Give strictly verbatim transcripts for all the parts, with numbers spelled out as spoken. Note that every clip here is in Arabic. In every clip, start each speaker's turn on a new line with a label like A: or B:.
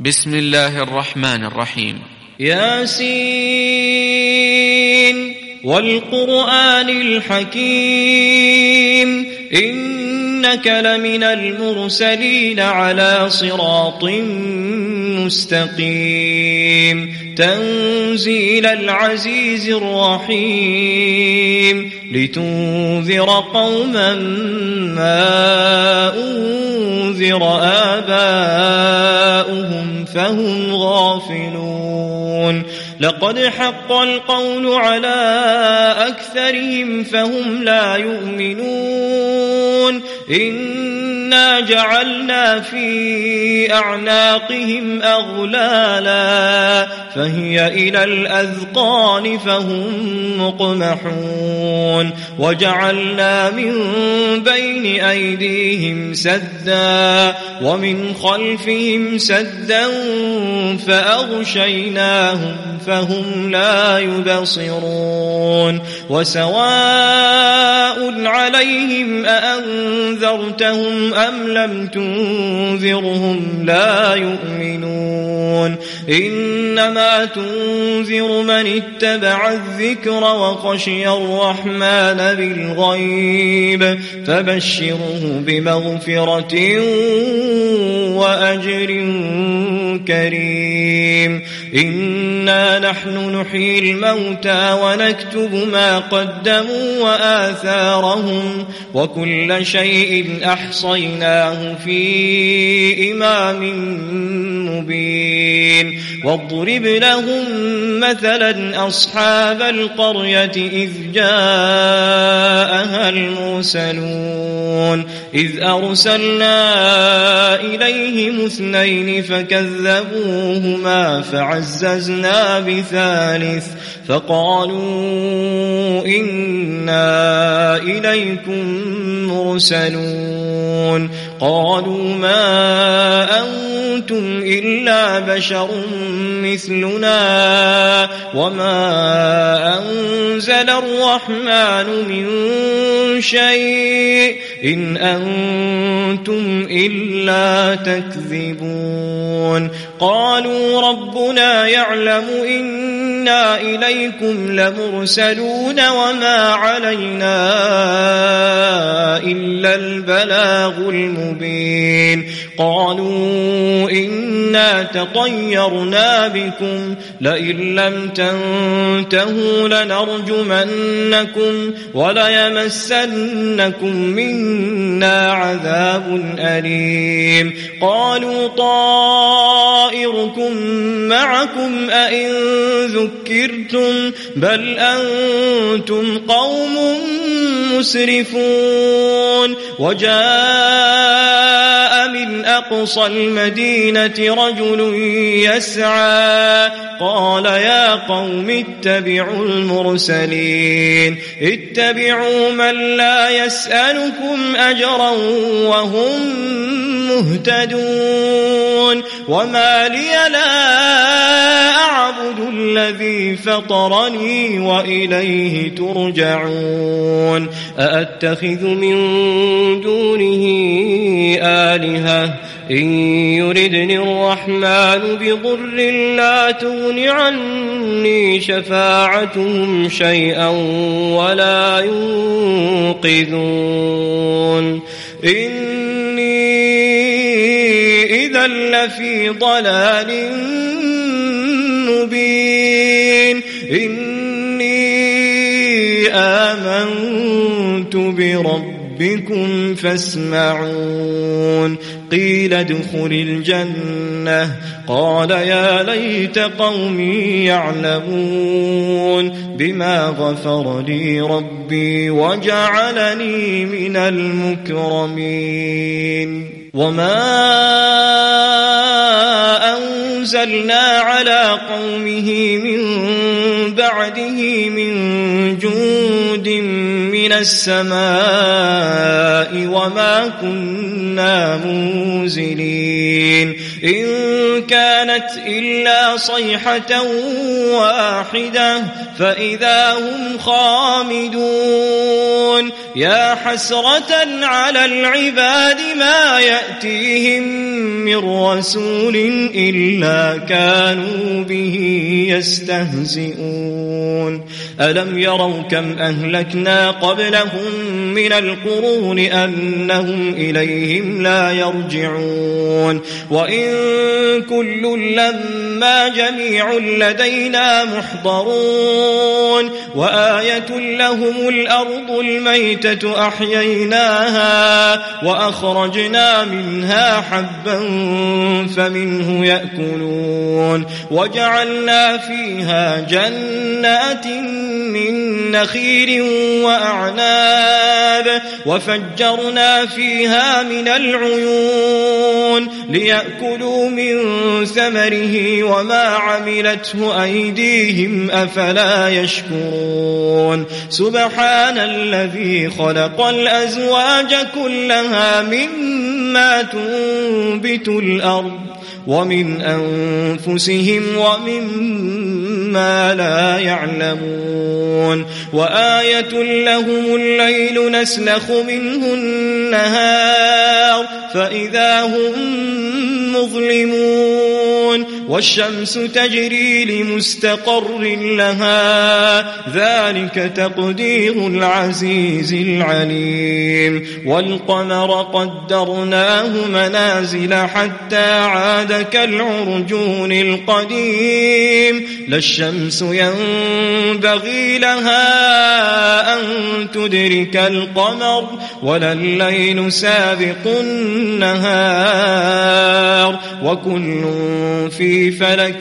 A: بسم الله الرحمن الرحيم.
B: ياسين والقرآن الحكيم إنك لمن المرسلين على صراط مستقيم تنزيل العزيز الرحيم لتنذر قوما ما أنذر آباؤهم فهم غافلون لقد حق القول على أكثرهم فهم لا يؤمنون إنا جعلنا في أعناقهم أغلالا فهي إلى الأذقان فهم مقمحون وجعلنا من بين أيديهم سدا ومن خلفهم سدا فأغشيناهم فهم لا يبصرون وسواء عليهم أأنذرتهم أم لم تنذرهم لا يؤمنون إنما تنذر من اتبع الذكر وخشي الرحمن بالغيب فبشره بمغفرة وأجر كريم إنا نحن نحيي الموتى ونكتب ما قدموا وآثارهم وكل شيء أحصيناه في إمام مبين واضرب لهم مثلا أصحاب القرية إذ جاءها المرسلون إذ أرسلنا إليهم اثنين فكذبوهما فعززنا بثالث فقالوا إنا إليكم مرسلون قالوا ما أنتم إلا بشر مثلنا وما أنزل الرحمن من شيء إن أنتم إلا تكذبون قالوا ربنا يعلم إنا إليكم لمرسلون وما علينا إلا البلاغ المبين قالوا إنا تطيرنا بكم لئن لم تنتهوا لنرجمنكم وليمسنكم منا عذاب أليم قالوا طائركم معكم أئن ذكرتم بل أنتم قوم مسرفون وجاء من أقصى المدينة رجل يسعى قال يا قوم اتبعوا المرسلين اتبعوا من لا يسألكم أجرا وهم مهتدون وما لي لا أعبد الذي فطرني وإليه ترجعون أأتخذ من دونه آلهة إن يردني الرحمن بضر لا تغن عني شفاعتهم شيئا ولا ينقذون إني إذا لفي ضلال مبين إني آمنت بربكم فاسمعون قيل ادخل الجنة قال يا ليت قومي يعلمون بما غفر لي ربي وجعلني من المكرمين وما أنزلنا على قومه من بعده من جند من السماء وما كنا منزلين إن كانت إلا صيحة واحدة فإذا هم خامدون يا حسرة على العباد ما يأتيهم من رسول إلا كانوا به يستهزئون ألم يروا كم أهلكنا قبلهم من القرون أنهم إليهم لا يرجعون وإن كل لما جميع لدينا محضرون وآية لهم الأرض الميتة أحييناها وأخرجنا منها حبا فمنه يأكلون وجعلنا فيها جنات من نخيل وأعناب وفجرنا فيها من العيون ليأكلوا من ثمره وما عملته أيديهم أفلا يشكرون سبحان الذي خلق الأزواج كلها مما تنبت الأرض ومن أنفسهم ومما لا يعلمون وآية لهم الليل نسلخ منه النهار فإذا هم مظلمون والشمس تجري لمستقر لها ذلك تقدير العزيز العليم والقمر قدرناه منازل حتى عاد كالعرجون القديم لا الشمس ينبغي لها أن تدرك القمر ولا الليل سابق النهار وكل في فلك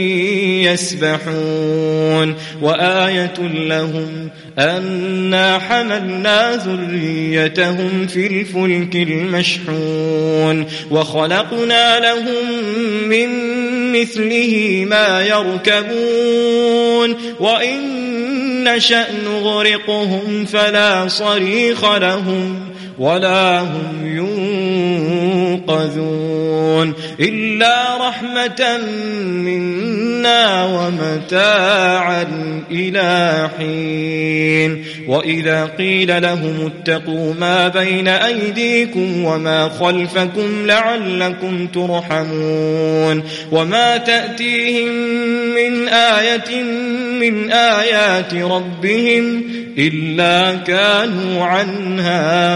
B: يسبحون وآية لهم أنا حملنا ذريتهم في الفلك المشحون وخلقنا لهم من مثله ما يركبون وإن نشأ نغرقهم فلا صريخ لهم ولا هم ينقذون إلا رحمة منا ومتاعا إلى حين وإذا قيل لهم اتقوا ما بين أيديكم وما خلفكم لعلكم ترحمون وما تأتيهم من آية من آيات ربهم إلا كانوا عنها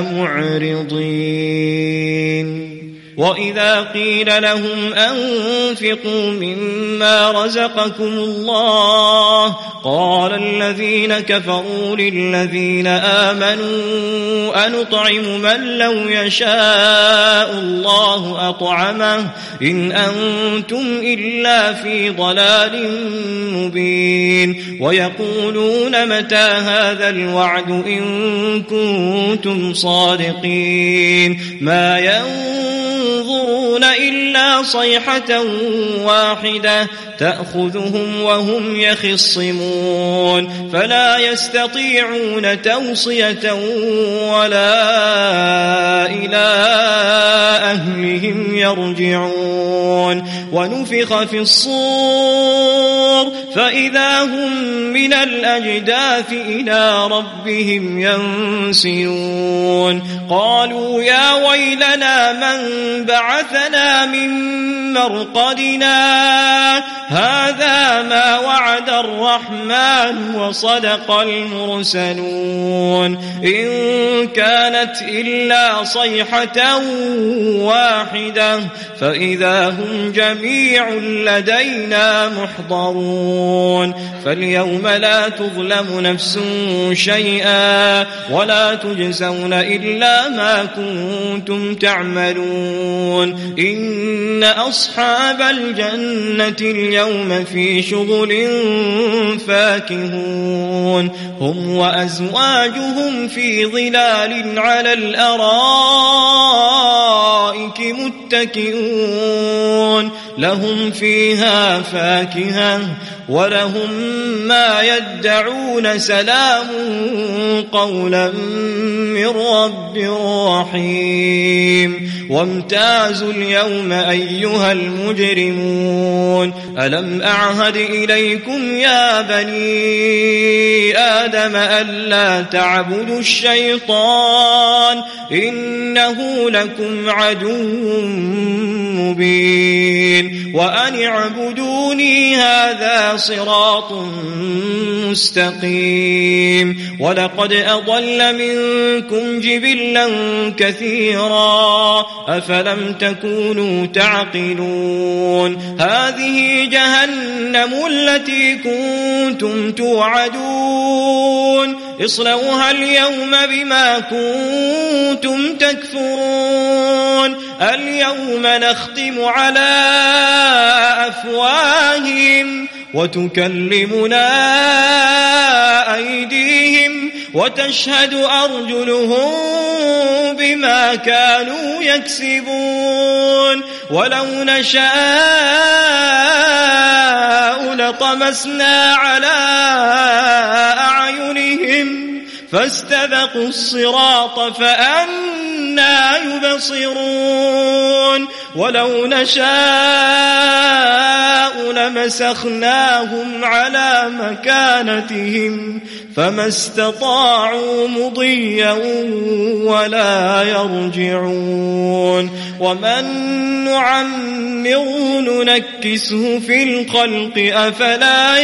B: معرضين وإذا قيل لهم أنفقوا مما رزقكم الله قال الذين كفروا للذين آمنوا أنطعم من لو يشاء الله أطعمه إن أنتم إلا في ضلال مبين ويقولون متى هذا الوعد إن كنتم صادقين ما ينظرون إلا صيحة واحدة تأخذهم وهم يخصمون فلا يستطيعون توصية ولا إلى أهلهم يرجعون ونفخ في الصور فإذا هم من الأجداث إلى ربهم ينسلون قالوا يا ويلنا من بعثنا من مرقدنا هذا ما وعد الرحمن وصدق المرسلون إن كانت إلا صيحة واحدة فإذا هم جميع لدينا محضرون فاليوم لا تظلم نفس شيئا ولا تجزون إلا ما كنتم تعملون إن أصحاب الجنة اليوم في شغل فاكهون هم وأزواجهم في ظلال على الأرائك متكئون لهم فيها فاكهة ولهم ما يدعون سلام قولا من رب رحيم وامتازوا اليوم أيها المجرمون ألم أعهد إليكم يا بني آدم ألا تعبدوا الشيطان إنه لكم عدو مبين وأن اعبدوني هذا صراط مستقيم ولقد أضل منكم جبلا كثيرا أفلم تكونوا تعقلون هذه جهنم التي كنتم توعدون اصلوها اليوم بما كنتم تكفرون اليوم نختم على أفواههم وتكلمنا أيديهم وتشهد أرجلهم بما كانوا يكسبون ولو نشاء لطمسنا على أعينهم فاستبقوا الصراط فأنى يبصرون ولو نشاء لمسخناهم على مكانتهم فما استطاعوا مضيا ولا يرجعون ومن نعمره ننكسه في الخلق أفلا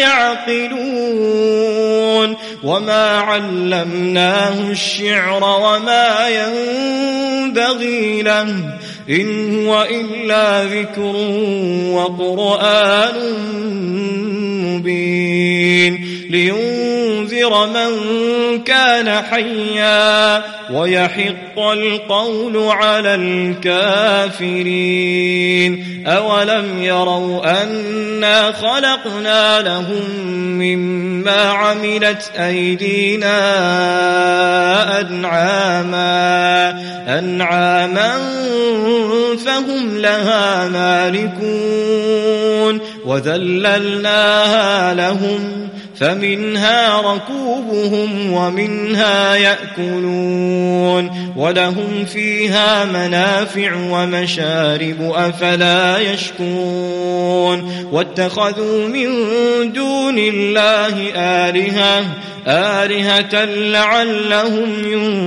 B: يعقلون وما علمناه الشعر وما ينبغي له إن هو إلا ذكر وقرآن مبين لينذر من كان حيا ويحق القول على الكافرين أولم يروا أنا خلقنا لهم مما عملت أيدينا أنعاما أنعاما فهم لها مالكون وذللناها لهم فمنها ركوبهم ومنها يأكلون ولهم فيها منافع ومشارب أفلا يشكرون واتخذوا من دون الله آلهة آلهة لعلهم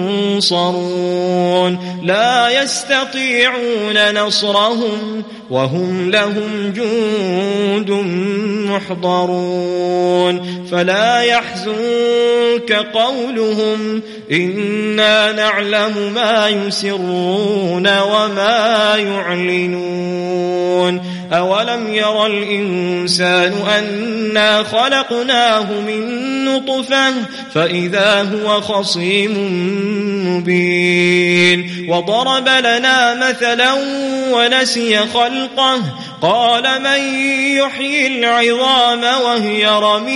B: ينصرون لا يستطيعون نصرهم وهم لهم جند محضرون فلا يحزنك قولهم إنا نعلم ما يسرون وما يعلنون أولم ير الإنسان أنا خلقناه من نطفة فإذا هو خصيم مبين وضرب لنا مثلا ونسي خلقه قال من يحيي العظام وهي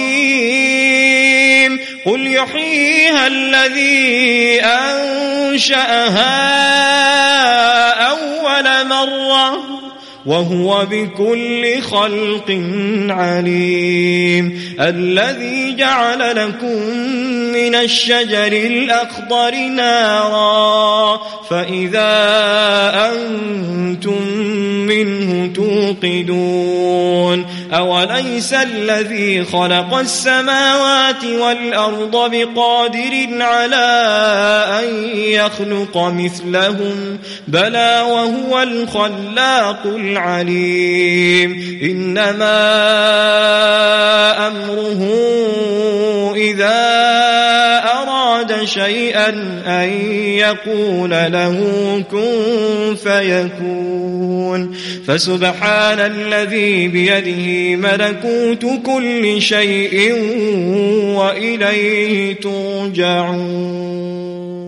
B: رميم قل يحييها الذي أنشأها أول مرة وهو بكل خلق عليم الذي جعل لكم من الشجر الأخضر نارا فإذا أنتم منه توقدون أوليس الذي خلق السماوات والأرض بقادر على أن يخلق مثلهم بلى وهو الخلاق العليم إنما أمره إذا أراد شيئا أن يقول له كن فيكون فسبحان الذي بيده ملكوت كل شيء وإليه ترجعون.